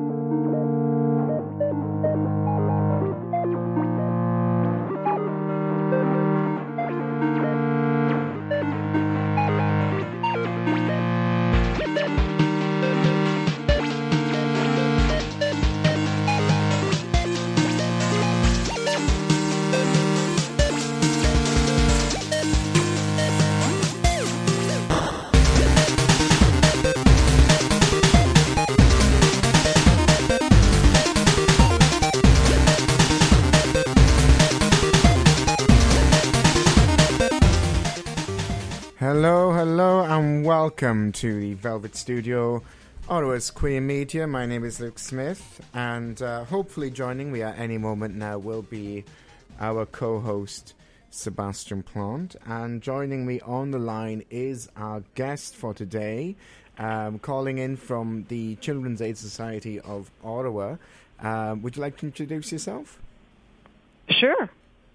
Hello, and welcome to the Velvet Studio, Ottawa's Queer Media. My name is Luke Smith, and hopefully joining me at any moment now will be our co-host, Sebastian Plante. And joining me on the line is our guest for today, calling in from the Children's Aid Society of Ottawa. Would you like to introduce yourself? Sure.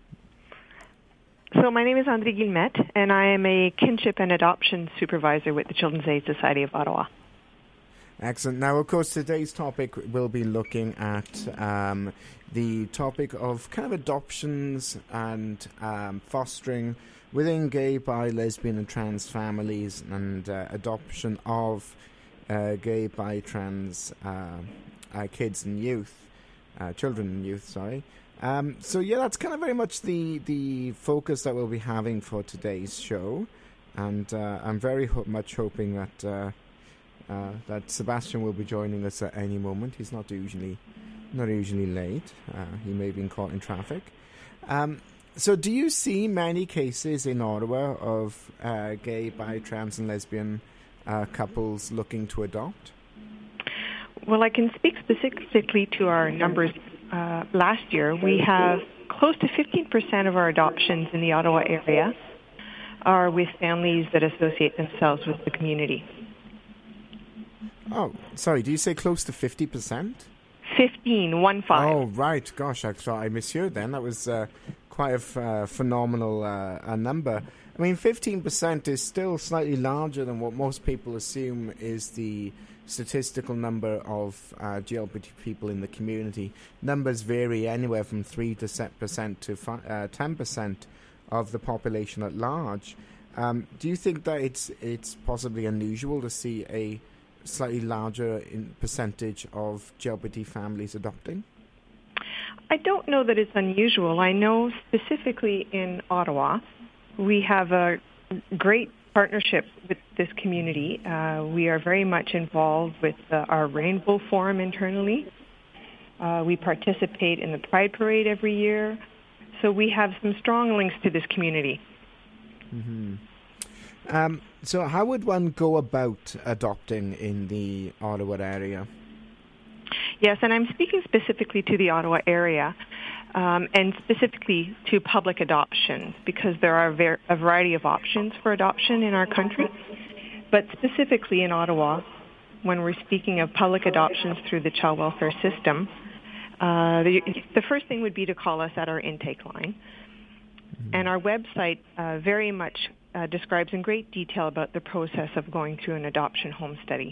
So my name is André Guillemette, and I am a kinship and adoption supervisor with the Children's Aid Society of Ottawa. Excellent. Now, of course, today's topic will be looking at the topic of kind of adoptions and fostering within gay, bi, lesbian and trans families, and adoption of gay, bi, trans kids and youth, children and youth, sorry. So yeah, that's kind of very much the focus that we'll be having for today's show, and I'm very much hoping that that Sebastian will be joining us at any moment. He's not usually late. He may have been caught in traffic. So do you see many cases in Ottawa of gay, bi, trans and lesbian couples looking to adopt? Well, I can speak specifically to our numbers. Last year, we have close to 15% of our adoptions in the Ottawa area are with families that associate themselves with the community. Oh, sorry, do you say close to 50%? 15. Oh, right. Gosh, I misheard then. That was quite a phenomenal number. I mean, 15% is still slightly larger than what most people assume is the statistical number of LGBT people in the community. Numbers vary anywhere from 3% to 10% of the population at large. Do you think that it's possibly unusual to see a slightly larger percentage of LGBT families adopting? I don't know that it's unusual. I know specifically in Ottawa, we have a great partnership with this community. We are very much involved with our Rainbow Forum internally. We participate in the Pride Parade every year. So we have some strong links to this community. Mm-hmm. So how would one go about adopting in the Ottawa area? Yes, and I'm speaking specifically to the Ottawa area. And specifically to public adoptions, because there are a variety of options for adoption in our country. But specifically in Ottawa, when we're speaking of public adoptions through the child welfare system, the first thing would be to call us at our intake line. Mm-hmm. And our website very much describes in great detail about the process of going through an adoption home study.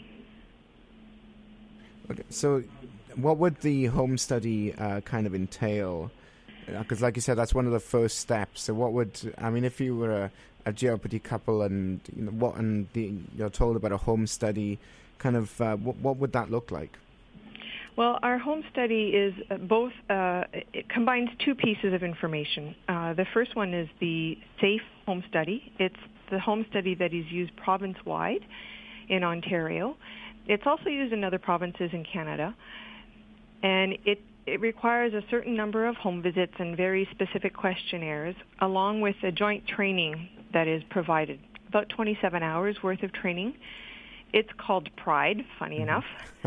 Okay, so what would the home study kind of entail? Because like you said, that's one of the first steps. So what would, I mean, if you were a LGBT couple and you're told about a home study, kind of what would that look like? Well, our home study is both, it combines two pieces of information. The first one is the SAFE home study. It's the home study that is used province-wide in Ontario. It's also used in other provinces in Canada. And it requires a certain number of home visits and very specific questionnaires, along with a joint training that is provided, about 27 hours worth of training. It's called Pride, funny enough,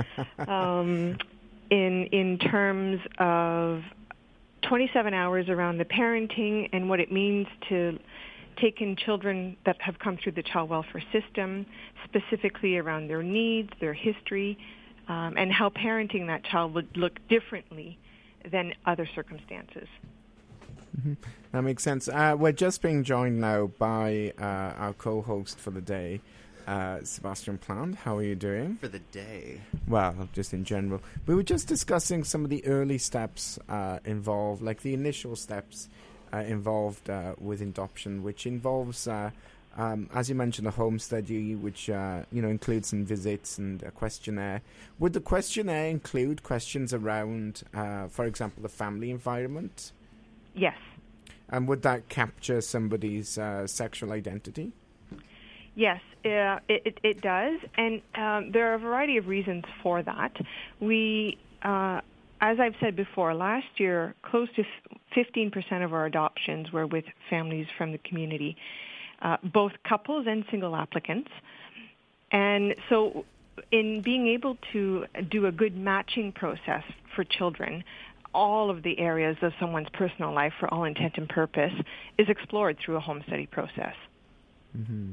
in terms of 27 hours around the parenting and what it means to take in children that have come through the child welfare system, specifically around their needs, their history, and how parenting that child would look differently than other circumstances. Mm-hmm. That makes sense. We're just being joined now by our co-host for the day, Sebastian Plant. How are you doing? For the day. Well, just in general. We were just discussing some of the early steps involved, like the initial steps involved with adoption, which involves, as you mentioned, a home study, which includes some visits and a questionnaire. Would the questionnaire include questions around, for example, the family environment? Yes. And would that capture somebody's sexual identity? Yes, it does, and there are a variety of reasons for that. We, as I've said before, last year, close to 15% of our adoptions were with families from the community, both couples and single applicants. And so in being able to do a good matching process for children, all of the areas of someone's personal life, for all intent and purpose, is explored through a home study process. Mm-hmm.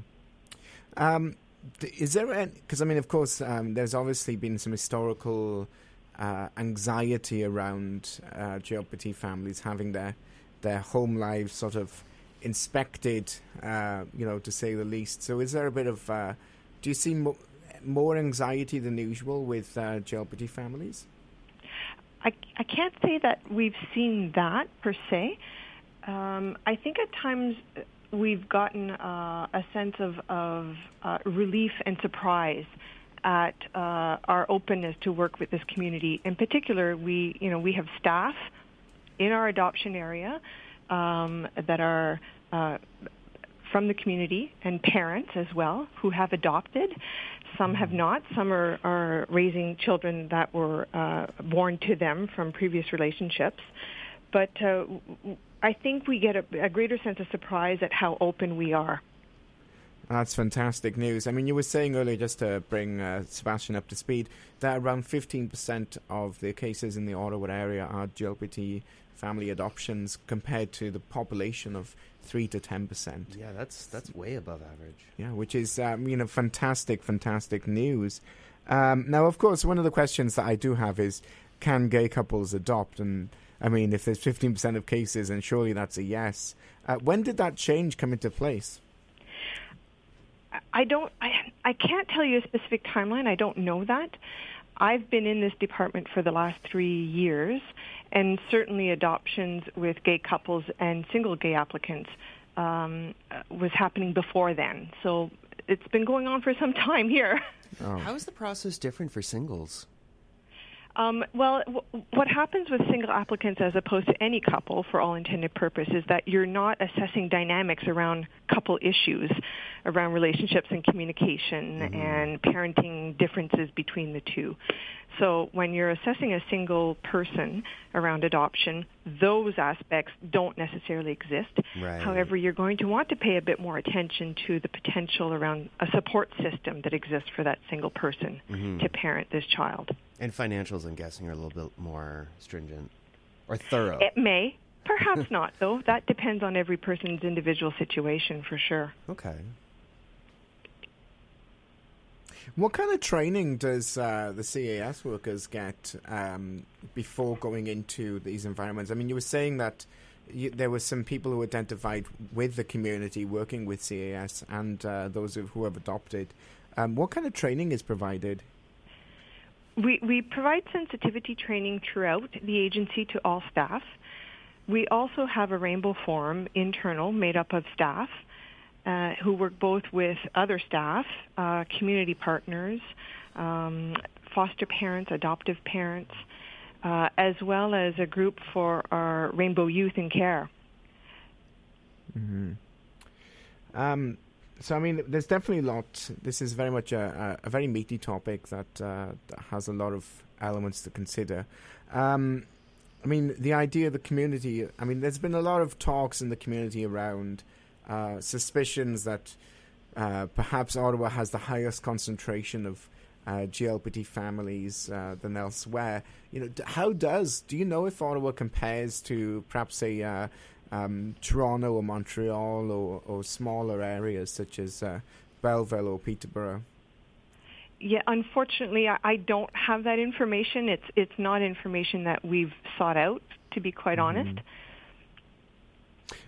Is there, because I mean, of course, there's obviously been some historical anxiety around GLBT families having their home lives sort of inspected, to say the least. So is there a bit of, do you see more anxiety than usual with GLBT families? I can't say that we've seen that per se. I think at times we've gotten a sense of relief and surprise at our openness to work with this community. In particular, we have staff in our adoption area that are from the community, and parents as well who have adopted. Some have not. Some are raising children that were born to them from previous relationships. But I think we get a greater sense of surprise at how open we are. That's fantastic news. I mean, you were saying earlier, just to bring Sebastian up to speed, that around 15% of the cases in the Ottawa area are GLBT family adoptions compared to the population of 3 to 10%. Yeah, that's way above average. Yeah, which is fantastic news. Now, of course, one of the questions that I do have is, can gay couples adopt? And I mean, if there's 15% of cases, and surely that's a yes. When did that change come into place? I can't tell you a specific timeline. I don't know that. I've been in this department for the last 3 years, and certainly adoptions with gay couples and single gay applicants was happening before then. So it's been going on for some time here. Oh. How is the process different for singles? What happens with single applicants as opposed to any couple, for all intended purpose, is that you're not assessing dynamics around couple issues, around relationships and communication and parenting differences between the two. So when you're assessing a single person around adoption, those aspects don't necessarily exist. Right. However, you're going to want to pay a bit more attention to the potential around a support system that exists for that single person to parent this child. And financials, I'm guessing, are a little bit more stringent or thorough. It may. Perhaps not, though. That depends on every person's individual situation, for sure. Okay. What kind of training does the CAS workers get before going into these environments? I mean, you were saying that there were some people who identified with the community working with CAS and those who have adopted. What kind of training is provided? We provide sensitivity training throughout the agency to all staff. We also have a Rainbow Forum internal made up of staff who work both with other staff, community partners, foster parents, adoptive parents, as well as a group for our Rainbow Youth in Care. Mm-hmm. So, I mean, there's definitely a lot. This is very much a very meaty topic that has a lot of elements to consider. I mean, the idea of the community, I mean, there's been a lot of talks in the community around suspicions that perhaps Ottawa has the highest concentration of GLBT families than elsewhere. You know, do you know if Ottawa compares to perhaps, say, Toronto or Montreal or smaller areas such as Belleville or Peterborough? Yeah, unfortunately, I don't have that information. It's not information that we've sought out, to be quite honest.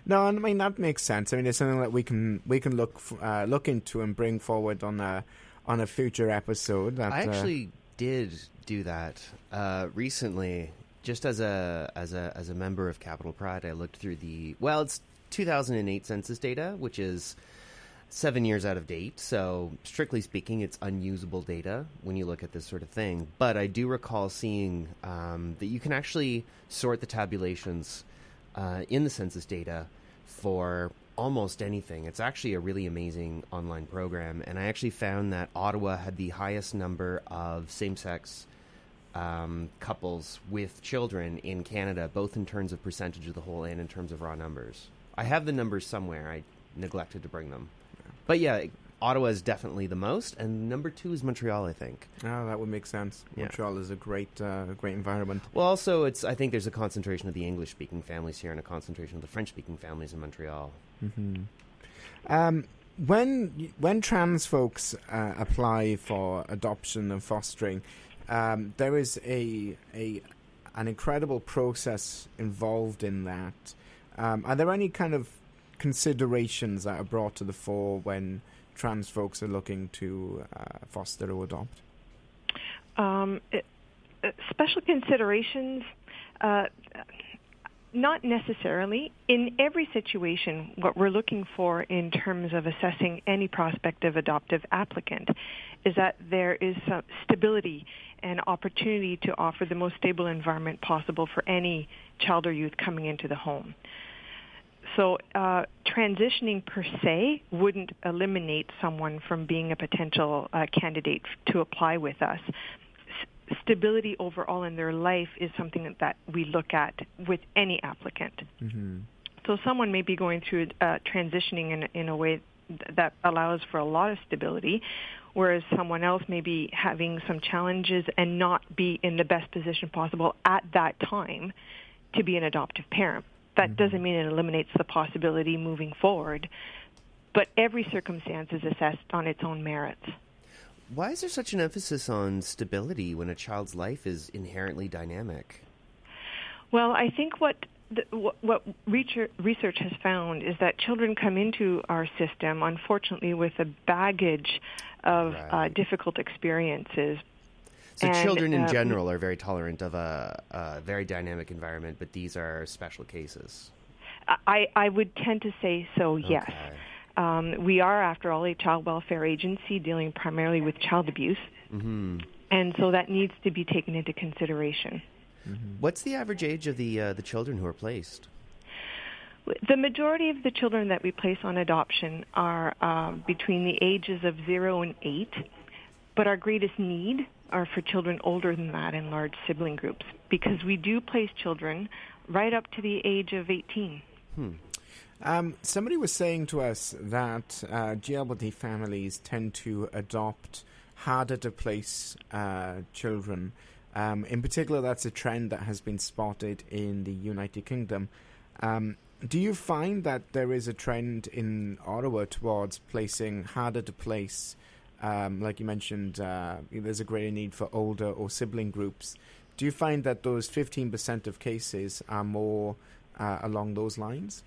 No, I mean that makes sense. I mean, it's something that we can look into and bring forward on a future episode. That, I actually did do that recently, just as a member of Capital Pride. I looked through it's 2008 census data, which is 7 years out of date. So strictly speaking, it's unusable data when you look at this sort of thing. But I do recall seeing that you can actually sort the tabulations in the census data for almost anything. It's actually a really amazing online program. And I actually found that Ottawa had the highest number of same-sex couples with children in Canada, both in terms of percentage of the whole and in terms of raw numbers. I have the numbers somewhere. I neglected to bring them. But yeah, Ottawa is definitely the most, and number 2 is Montreal, I think. Oh, that would make sense. Yeah. Montreal is a great environment. Well, also, I think there's a concentration of the English-speaking families here and a concentration of the French-speaking families in Montreal. Mm-hmm. When trans folks apply for adoption and fostering, there is an incredible process involved in that. Are there any kind of considerations that are brought to the fore when trans folks are looking to foster or adopt? Special considerations, not necessarily. In every situation, what we're looking for in terms of assessing any prospective adoptive applicant is that there is some stability and opportunity to offer the most stable environment possible for any child or youth coming into the home. So transitioning per se wouldn't eliminate someone from being a potential candidate to apply with us. Stability overall in their life is something that we look at with any applicant. Mm-hmm. So someone may be going through transitioning in a way that allows for a lot of stability, whereas someone else may be having some challenges and not be in the best position possible at that time to be an adoptive parent. That doesn't mean it eliminates the possibility moving forward, but every circumstance is assessed on its own merits. Why is there such an emphasis on stability when a child's life is inherently dynamic? Well, I think what research has found is that children come into our system, unfortunately, with a baggage of difficult experiences. So children in general are very tolerant of a very dynamic environment, but these are special cases. I would tend to say so, yes. Okay. We are, after all, a child welfare agency dealing primarily with child abuse, and so that needs to be taken into consideration. Mm-hmm. What's the average age of the children who are placed? The majority of the children that we place on adoption are between the ages of 0 and 8, but our greatest need are for children older than that in large sibling groups, because we do place children right up to the age of 18. Somebody was saying to us that GLBT families tend to adopt harder to place children. In particular, that's a trend that has been spotted in the United Kingdom. Do you find that there is a trend in Ottawa towards placing harder to place? Like you mentioned, there's a greater need for older or sibling groups. Do you find that those 15% of cases are more along those lines?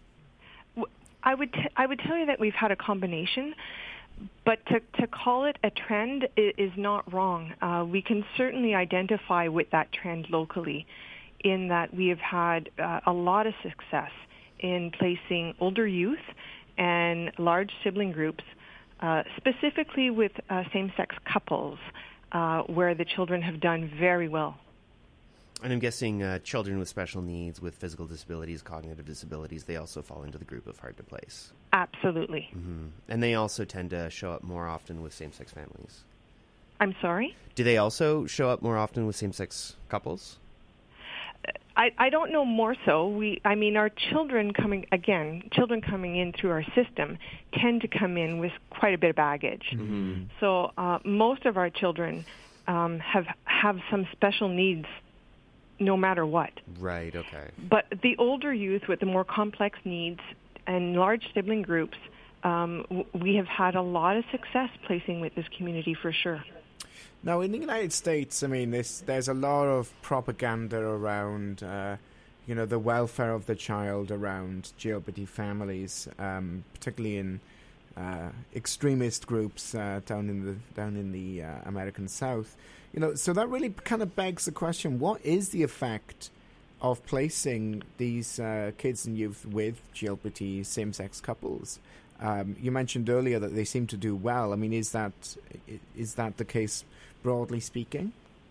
I would tell you that we've had a combination, but to call it a trend is not wrong. We can certainly identify with that trend locally, in that we have had a lot of success in placing older youth and large sibling groups, specifically with same-sex couples, where the children have done very well. And I'm guessing children with special needs, with physical disabilities, cognitive disabilities, they also fall into the group of hard to place. Absolutely. Mm-hmm. And they also tend to show up more often with same-sex families. I'm sorry? Do they also show up more often with same-sex couples? I don't know more so. Our children coming in through our system tend to come in with quite a bit of baggage. Mm-hmm. So most of our children have some special needs no matter what. Right, okay. But the older youth with the more complex needs and large sibling groups, we have had a lot of success placing with this community for sure. Now, in the United States, there's a lot of propaganda around the welfare of the child around GLBT families, particularly in extremist groups down in the American South. So that really kind of begs the question: what is the effect of placing these kids and youth with GLBT same-sex couples? You mentioned earlier that they seem to do well. I mean, is that the case broadly speaking?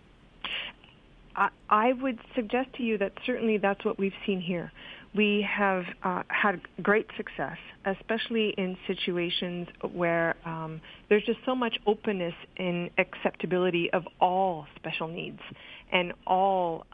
I would suggest to you that certainly that's what we've seen here. We have had great success, especially in situations where there's just so much openness and acceptability of all special needs and all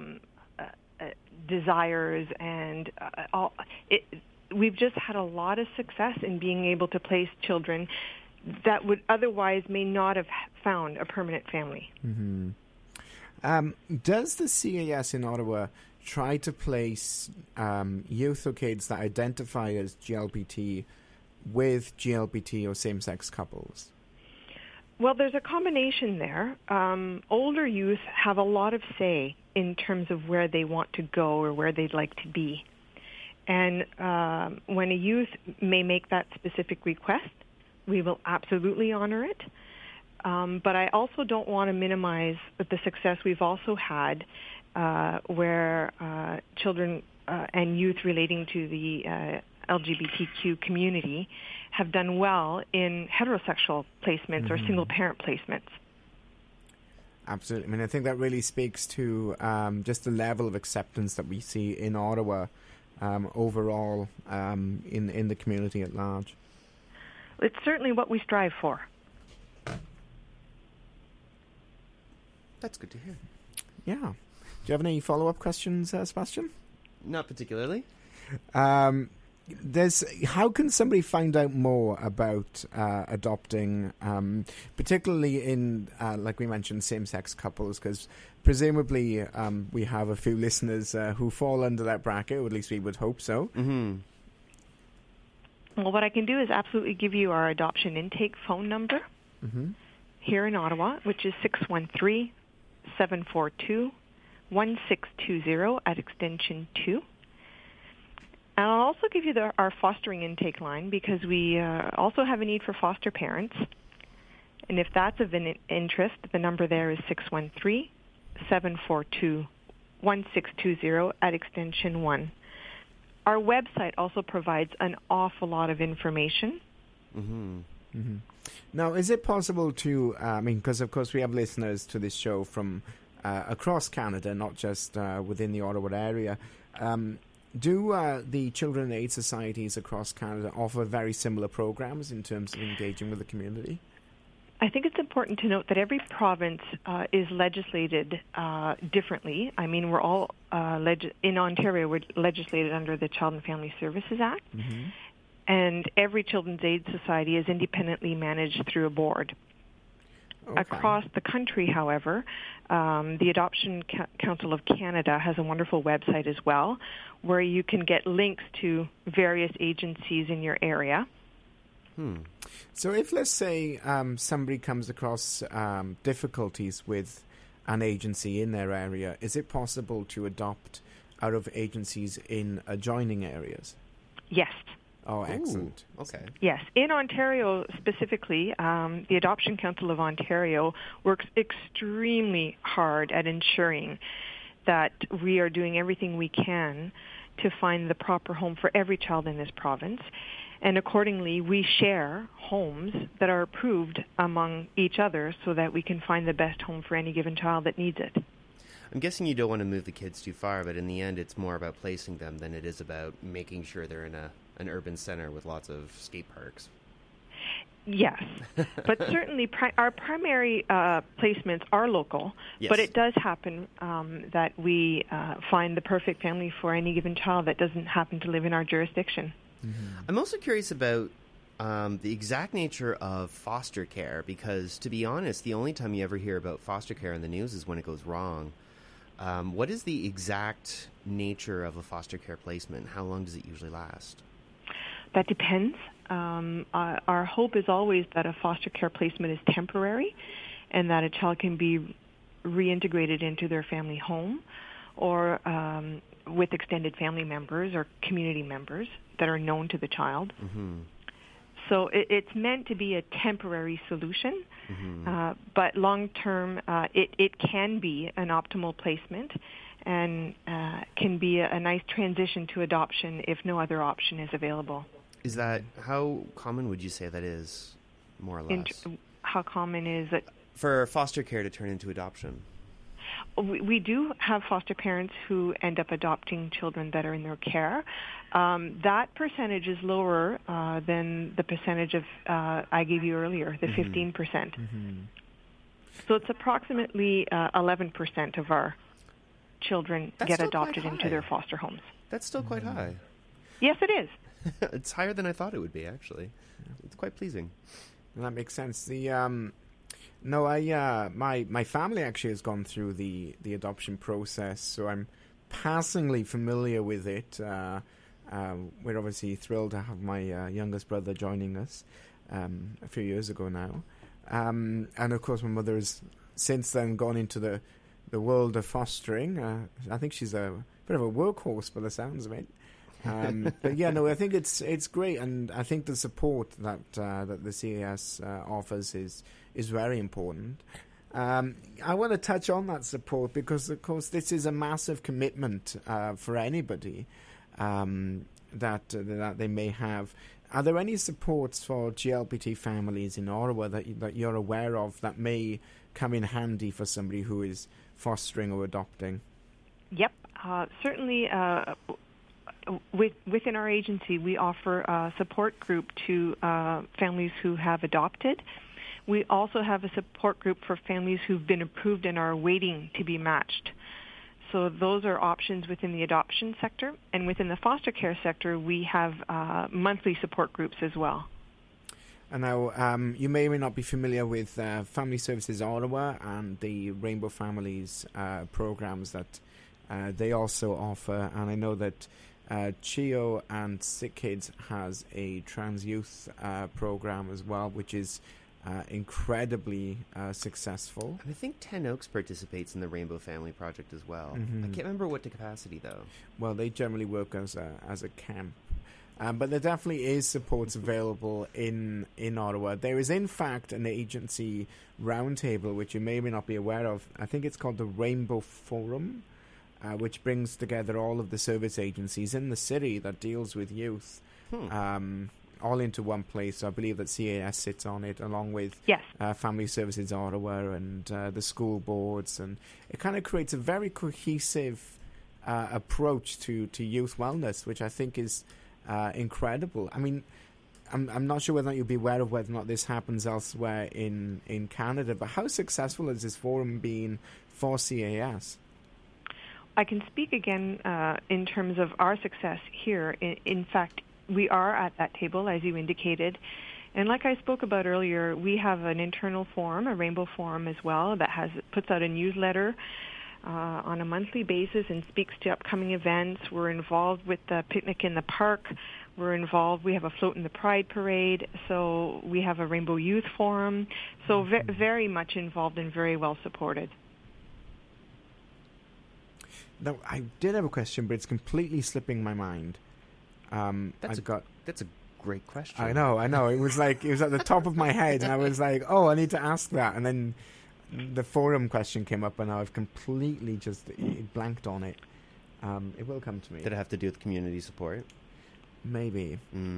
desires, and we've just had a lot of success in being able to place children that would otherwise may not have found a permanent family. Mm-hmm. Does the CAS in Ottawa try to place youth or kids that identify as GLBT with GLBT or same-sex couples? Well, there's a combination there. Older youth have a lot of say in terms of where they want to go or where they'd like to be. And when a youth may make that specific request, we will absolutely honor it. But I also don't want to minimize the success we've also had where children and youth relating to the LGBTQ community have done well in heterosexual placements or single-parent placements. Absolutely. I mean, I think that really speaks to just the level of acceptance that we see in Ottawa overall in the community at large. It's certainly what we strive for. That's good to hear. Yeah. Do you have any follow-up questions, Sebastian? Not particularly. How can somebody find out more about adopting, particularly in, like we mentioned, same-sex couples? Because presumably we have a few listeners who fall under that bracket, or at least we would hope so. Mm-hmm. Well, what I can do is absolutely give you our adoption intake phone number here in Ottawa, which is 613-742-1620 at extension 2. And I'll also give you our fostering intake line because we also have a need for foster parents. And if that's of an interest, the number there is 613-742-1620 at extension 1. Our website also provides an awful lot of information. Mm-hmm. Mm-hmm. Now, is it possible to, because of course we have listeners to this show from across Canada, not just within the Ottawa area, do the Children and Aid Societies across Canada offer very similar programs in terms of engaging with the community? I think it's important to note that every province is legislated differently. I mean, we're all in Ontario, we're legislated under the Child and Family Services Act, and every Children's Aid Society is independently managed through a board. Okay. Across the country, however, the Adoption Council of Canada has a wonderful website as well, where you can get links to various agencies in your area. So if, let's say, somebody comes across difficulties with an agency in their area, is it possible to adopt out of agencies in adjoining areas? Yes. Oh, excellent. Ooh, okay. Yes. In Ontario specifically, the Adoption Council of Ontario works extremely hard at ensuring that we are doing everything we can to find the proper home for every child in this province. And accordingly, we share homes that are approved among each other so that we can find the best home for any given child that needs it. I'm guessing you don't want to move the kids too far, but in the end, it's more about placing them than it is about making sure they're in an urban center with lots of skate parks. Yes, but certainly our primary placements are local, yes. But it does happen that we find the perfect family for any given child that doesn't happen to live in our jurisdiction. I'm also curious about the exact nature of foster care, because, to be honest, the only time you ever hear about foster care in the news is when it goes wrong. What is the exact nature of a foster care placement? How long does it usually last? That depends. Our hope is always that a foster care placement is temporary and that a child can be reintegrated into their family home, or with extended family members or community members that are known to the child. Mm-hmm. So it's meant to be a temporary solution, but long-term it can be an optimal placement and can be a nice transition to adoption if no other option is available. Is that, how common would you say that is, more or less? How common is it? For foster care to turn into adoption? We do have foster parents who end up adopting children that are in their care. That percentage is lower than the percentage of I gave you earlier, the 15%. So it's approximately 11% of our children get adopted into their foster homes. That's still quite high. Yes, it is. It's higher than I thought it would be, actually. It's quite pleasing. That makes sense. My family actually has gone through the adoption process, so I'm passingly familiar with it. We're obviously thrilled to have my youngest brother joining us a few years ago now. And of course, my mother has since then gone into the world of fostering. I think she's a bit of a workhorse by the sounds of it. But yeah, no, I think it's great, and I think the support that the CAS offers is very important. I want to touch on that support because, of course, this is a massive commitment for anybody that they may have. Are there any supports for GLBT families in Ottawa that you're aware of that may come in handy for somebody who is fostering or adopting? Yep, certainly. Within our agency, we offer a support group to families who have adopted. We also have a support group for families who've been approved and are waiting to be matched. So those are options within the adoption sector. And within the foster care sector, we have monthly support groups as well. And now, you may or may not be familiar with Family Services Ottawa and the Rainbow Families programs that they also offer. And I know that CHEO and Sick Kids has a trans youth program as well, which is incredibly successful. And I think 10 Oaks participates in the Rainbow Family Project as well. I can't remember what the capacity, though. Well, they generally work as a camp. But there definitely is supports available in Ottawa. There is, in fact, an agency roundtable, which you may or may not be aware of. I think it's called the Rainbow Forum, which brings together all of the service agencies in the city that deals with youth, all into one place. So I believe that CAS sits on it, along with Family Services Ottawa and the school boards. And it kind of creates a very cohesive approach to youth wellness, which I think is incredible. I mean, I'm not sure whether or not you'll be aware of whether or not this happens elsewhere in Canada, but how successful has this forum been for CAS? I can speak again in terms of our success here. In fact, we are at that table, as you indicated. And like I spoke about earlier, we have an internal forum, a Rainbow Forum as well, that puts out a newsletter on a monthly basis and speaks to upcoming events. We're involved with the Picnic in the Park. We're involved. We have a Float in the Pride Parade. So we have a Rainbow Youth Forum. So very much involved and very well supported. Now, I did have a question, but it's completely slipping my mind. That's a great question. I know. It was at the top of my head, and I was like, oh, I need to ask that. And then the forum question came up, and I've completely just blanked on it. It will come to me. Did it have to do with community support? Maybe.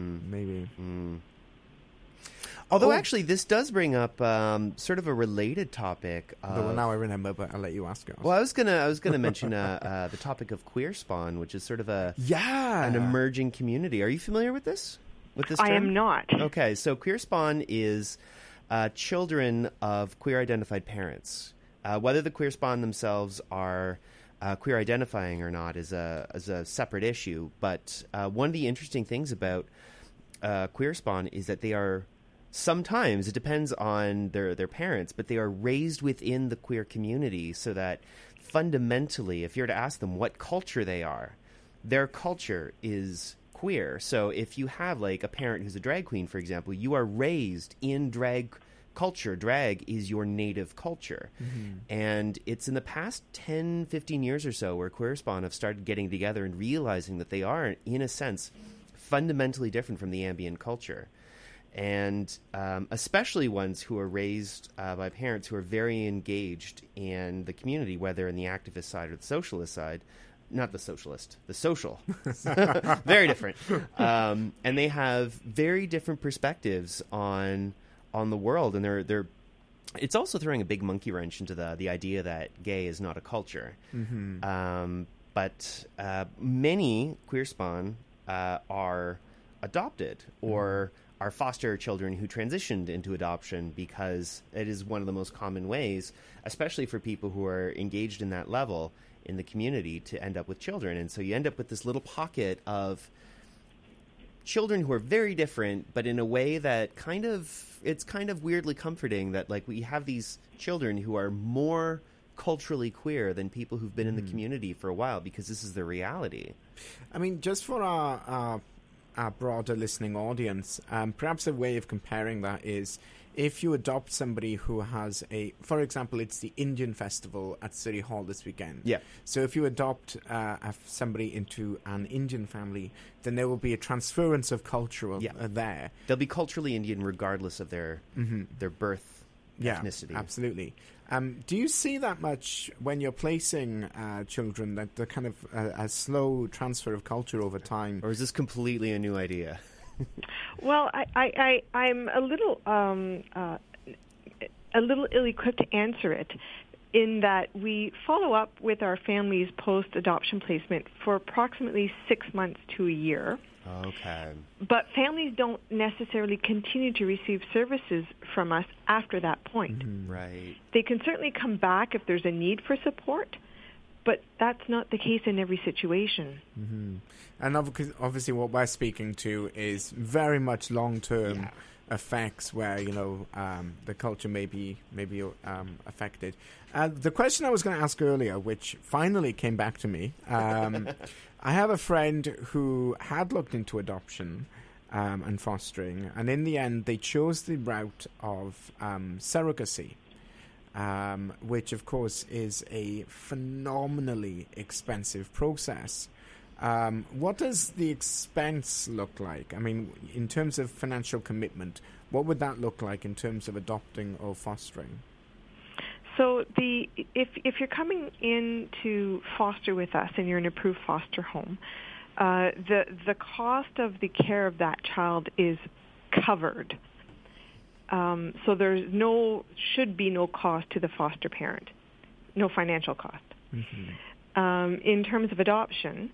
Although, actually, this does bring up sort of a related topic. Well, now I remember, but I'll let you ask it. Well, I was gonna mention the topic of queer spawn, which is sort of an emerging community. Are you familiar with this? Term? I am not. Okay, so queer spawn is children of queer identified parents. Whether the queer spawn themselves are queer identifying or not is a separate issue. But one of the interesting things about queer spawn is that they are. Sometimes it depends on their parents, but they are raised within the queer community so that fundamentally, if you're to ask them what culture they are, their culture is queer. So if you have like a parent who's a drag queen, for example, you are raised in drag culture. Drag is your native culture. And it's in the past 10, 15 years or so where Queer Spawn have started getting together and realizing that they are, in a sense, fundamentally different from the ambient culture. And especially ones who are raised by parents who are very engaged in the community, whether in the activist side or the socialist side. Not the socialist, the social. Very different. And they have very different perspectives on the world. And they're it's also throwing a big monkey wrench into the idea that gay is not a culture. But many Queer Spawn are adopted or are foster children who transitioned into adoption, because it is one of the most common ways, especially for people who are engaged in that level in the community, to end up with children. And so you end up with this little pocket of children who are very different, but in a way that it's kind of weirdly comforting that, like, we have these children who are more culturally queer than people who've been in the community for a while, because this is their reality. I mean, just for our broader listening audience, perhaps a way of comparing that is if you adopt somebody who has for example, it's the Indian festival at City Hall this weekend. Yeah. So if you adopt somebody into an Indian family, then there will be a transference of culture there. They'll be culturally Indian regardless of their birth ethnicity. Absolutely. Do you see that much when you're placing children, that the kind of a slow transfer of culture over time? Or is this completely a new idea? Well, I'm a little ill-equipped to answer it, in that we follow up with our families post-adoption placement for approximately 6 months to a year. Okay. But families don't necessarily continue to receive services from us after that point. Right. They can certainly come back if there's a need for support, but that's not the case in every situation. And obviously what we're speaking to is very much long-term effects where, the culture may be affected. The question I was going to ask earlier, which finally came back to me, I have a friend who had looked into adoption and fostering, and in the end they chose the route of surrogacy. Which, of course, is a phenomenally expensive process. What does the expense look like? I mean, in terms of financial commitment, what would that look like in terms of adopting or fostering? So if you're coming in to foster with us and you're an approved foster home, the cost of the care of that child is covered. So should be no cost to the foster parent, no financial cost. In terms of adoption,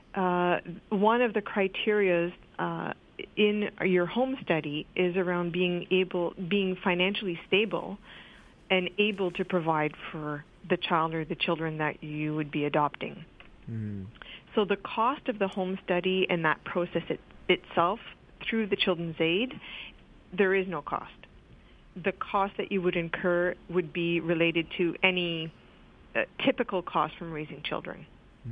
one of the criterias in your home study is around being financially stable and able to provide for the child or the children that you would be adopting. So the cost of the home study and that process itself through the Children's Aid, there is no cost. The cost that you would incur would be related to any typical cost from raising children.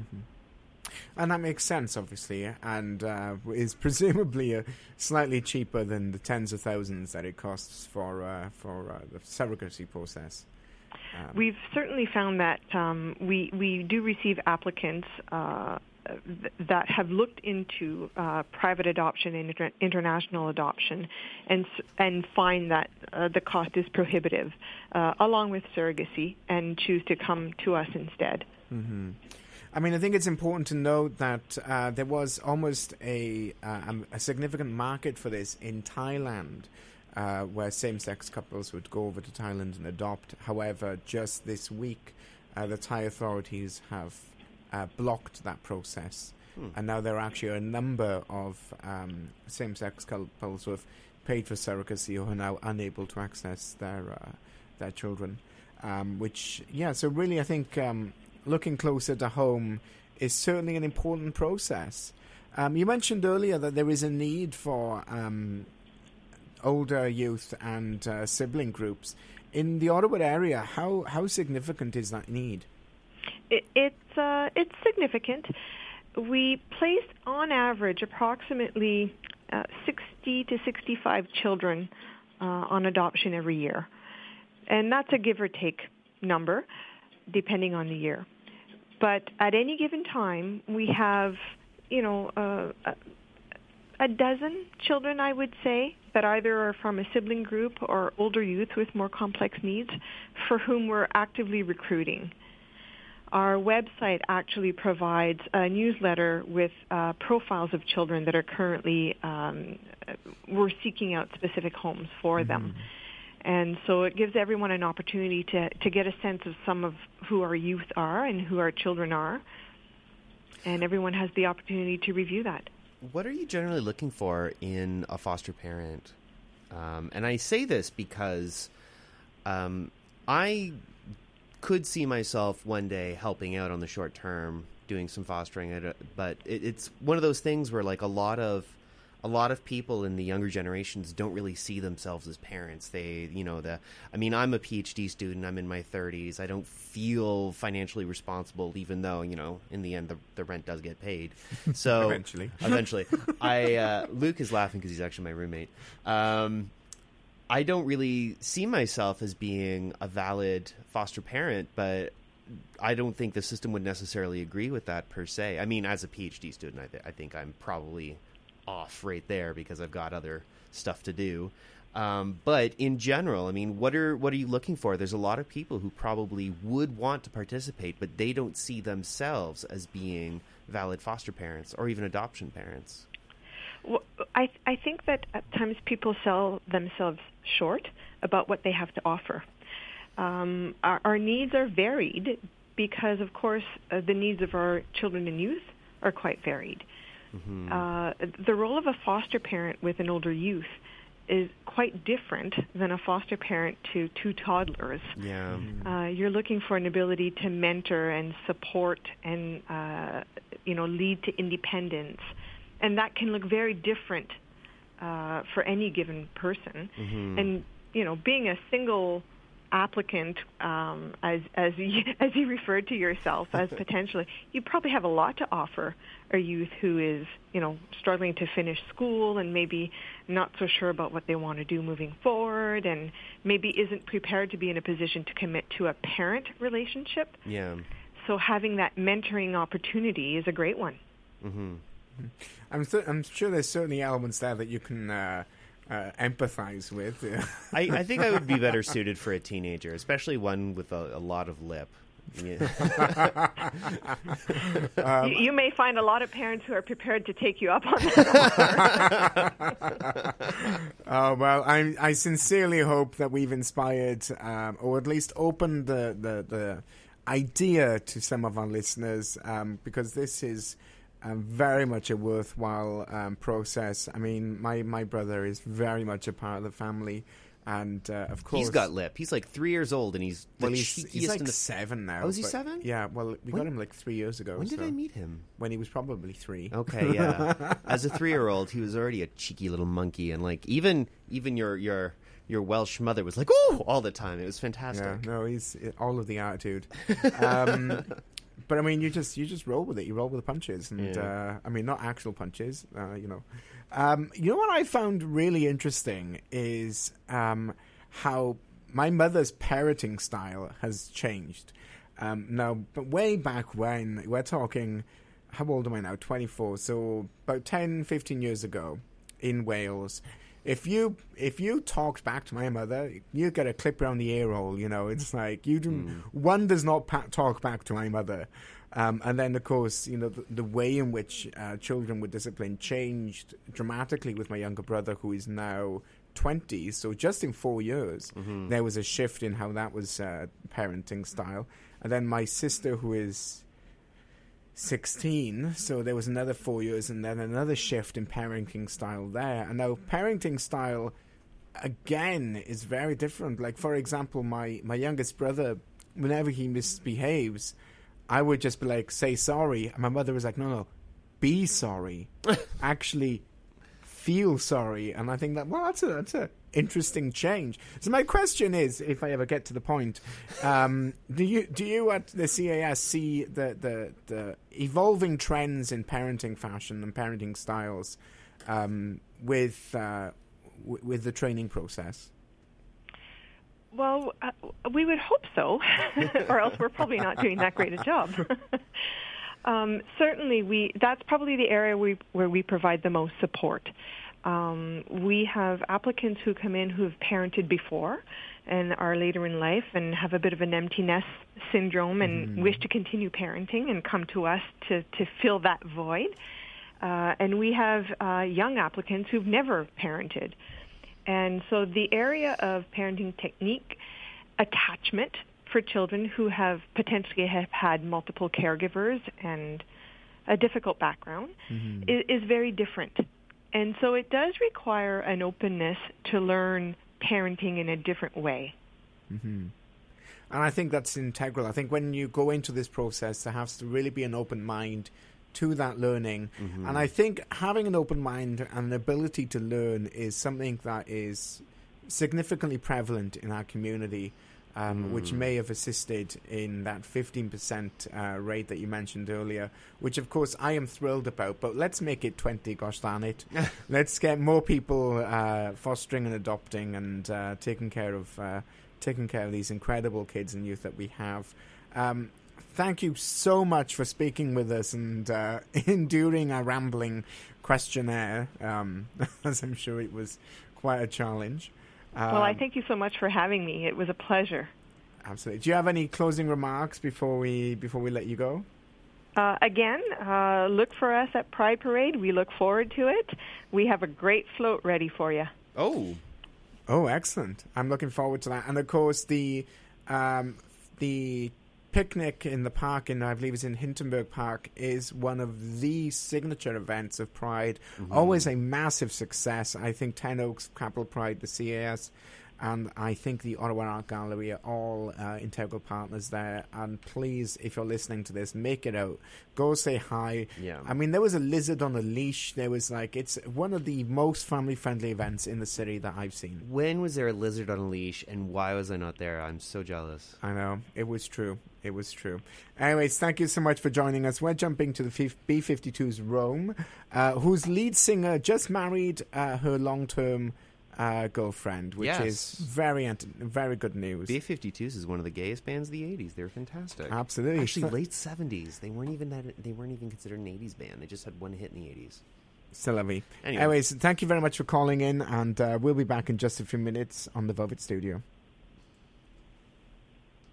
And that makes sense, obviously, and is presumably slightly cheaper than the tens of thousands that it costs for the surrogacy process. We've certainly found that we do receive applicants that have looked into private adoption and international adoption and find that the cost is prohibitive, along with surrogacy, and choose to come to us instead. I mean, I think it's important to note that there was almost a significant market for this in Thailand, where same-sex couples would go over to Thailand and adopt. However, just this week, the Thai authorities have blocked that process. And now there are actually a number of same-sex couples who have paid for surrogacy who are now unable to access their children. So really I think looking closer to home is certainly an important process. You mentioned earlier that there is a need for older youth and sibling groups. In the Ottawa area, how significant is that need? It's significant. We place, on average, approximately 60 to 65 children on adoption every year. And that's a give or take number, depending on the year. But at any given time, we have, a dozen children, I would say, that either are from a sibling group or older youth with more complex needs for whom we're actively recruiting. Our website actually provides a newsletter with profiles of children that are currently, we're seeking out specific homes for them. And so it gives everyone an opportunity to get a sense of some of who our youth are and who our children are. And everyone has the opportunity to review that. What are you generally looking for in a foster parent? And I say this because I could see myself one day helping out on the short term, doing some fostering, but it's one of those things where like a lot of people in the younger generations don't really see themselves as parents. They, I'm a PhD student. I'm in my 30s. I don't feel financially responsible, even though, in the end, the rent does get paid. So eventually, Luke is laughing because he's actually my roommate. I don't really see myself as being a valid foster parent, but I don't think the system would necessarily agree with that per se. I mean, as a PhD student, I think I'm probably off right there because I've got other stuff to do. But in general, I mean, what are you looking for? There's a lot of people who probably would want to participate, but they don't see themselves as being valid foster parents or even adoption parents. Well, I think that at times people sell themselves short about what they have to offer. Our needs are varied because, of course, the needs of our children and youth are quite varied. The role of a foster parent with an older youth is quite different than a foster parent to two toddlers. Yeah. You're looking for an ability to mentor and support and, lead to independence. And that can look very different for any given person. And, being a single applicant, as you referred to yourself as potentially, you probably have a lot to offer a youth who is, struggling to finish school and maybe not so sure about what they want to do moving forward and maybe isn't prepared to be in a position to commit to a parent relationship. Yeah. So having that mentoring opportunity is a great one. I'm sure there's certainly elements there that you can empathize with. I think I would be better suited for a teenager, especially one with a lot of lip. Yeah. You may find a lot of parents who are prepared to take you up on that offer. Well, I sincerely hope that we've inspired, or at least opened the idea to some of our listeners, because this is very much a worthwhile process. I mean, my brother is very much a part of the family. And, of course... He's got lip. He's like 3 years old, and he's the cheekiest. He's like 7 now. Oh, is he 7? Yeah, well, we got him like 3 years ago. When did I meet him? When he was probably 3. Okay, yeah. As a 3-year-old, he was already a cheeky little monkey, and like even your Welsh mother was like, "Oh!" all the time. It was fantastic. Yeah, no, he's all of the attitude. But I mean, you just roll with it. You roll with the punches, and I mean, not actual punches. You know what I found really interesting is how my mother's parenting style has changed. Now, but way back when, we're talking, how old am I now? 24. So about 10, 15 years ago in Wales. If you talked back to my mother, you get a clip around the ear hole. You know, it's like one does not talk back to my mother. And then, of course, you know, the way in which children were disciplined changed dramatically with my younger brother, who is now 20. So just in 4 years, there was a shift in how that was parenting style. And then my sister, who is 16, so there was another 4 years, and then another shift in parenting style there. And now parenting style, again, is very different. Like, for example, my youngest brother, whenever he misbehaves, I would just be like, say sorry. And my mother was like, no, be sorry. Actually feel sorry. And I think that, well, that's a interesting change. So my question is, if I ever get to the point, do you at the CAS see the evolving trends in parenting fashion and parenting styles with the training process? Well, we would hope so, or else we're probably not doing that great a job. Certainly, that's probably the area where we provide the most support. We have applicants who come in who have parented before and are later in life and have a bit of an empty nest syndrome and wish to continue parenting and come to us to fill that void. And we have young applicants who've never parented. And so the area of parenting technique attachment for children who have potentially had multiple caregivers and a difficult background is very different. And so it does require an openness to learn parenting in a different way. And I think that's integral. I think when you go into this process, there has to really be an open mind to that learning. And I think having an open mind and an ability to learn is something that is significantly prevalent in our community, which may have assisted in that 15% rate that you mentioned earlier, which of course I am thrilled about, but let's make it 20, gosh darn it. Let's get more people fostering and adopting and taking care of these incredible kids and youth that we have. Thank you so much for speaking with us and enduring our rambling questionnaire, as I'm sure it was quite a challenge. Well, I thank you so much for having me. It was a pleasure. Absolutely. Do you have any closing remarks before we let you go? Again, look for us at Pride Parade. We look forward to it. We have a great float ready for you. Oh, excellent. I'm looking forward to that. And of course, the picnic in the park, I believe it's in Hintonburg Park, is one of the signature events of Pride. Always a massive success. I think Ten Oaks, Capital Pride, the CAS, and I think the Ottawa Art Gallery are all integral partners there. And please, if you're listening to this, make it out. Go say hi. Yeah. I mean, there was a lizard on a leash. There was it's one of the most family-friendly events in the city that I've seen. When was there a lizard on a leash, and why was I not there? I'm so jealous. I know. It was true. It was true. Anyways, thank you so much for joining us. We're jumping to the B-52's Rome, whose lead singer just married her long-term girlfriend, which is very good news. B-52s is one of the gayest bands of the 80s. They're fantastic. Absolutely. Actually, late 70s. They weren't even considered an 80s band. They just had one hit in the 80s. C'est la vie. Anyway. Anyways, thank you very much for calling in, and we'll be back in just a few minutes on the Velvet Studio.